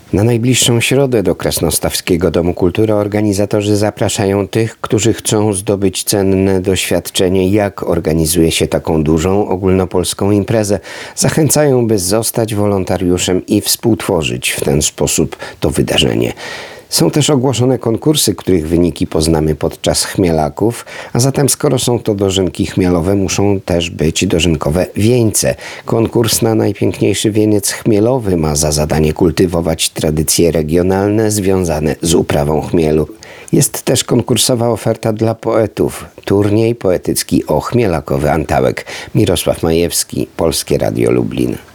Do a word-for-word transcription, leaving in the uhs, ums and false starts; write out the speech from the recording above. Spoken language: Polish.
Na najbliższą środę do Kresnostawskiego Domu Kultury organizatorzy zapraszają tych, którzy chcą zdobyć cenne doświadczenie, jak organizuje się taką dużą ogólnopolską imprezę. Zachęcają, by zostać wolontariuszem i współtworzyć w ten sposób to wydarzenie. Są też ogłoszone konkursy, których wyniki poznamy podczas chmielaków, a zatem skoro są to dożynki chmielowe, muszą też być dożynkowe wieńce. Konkurs na najpiękniejszy wieniec chmielowy ma za zadanie kultywować tradycje regionalne związane z uprawą chmielu. Jest też konkursowa oferta dla poetów. Turniej poetycki o chmielakowy antałek. Mirosław Majewski, Polskie Radio Lublin.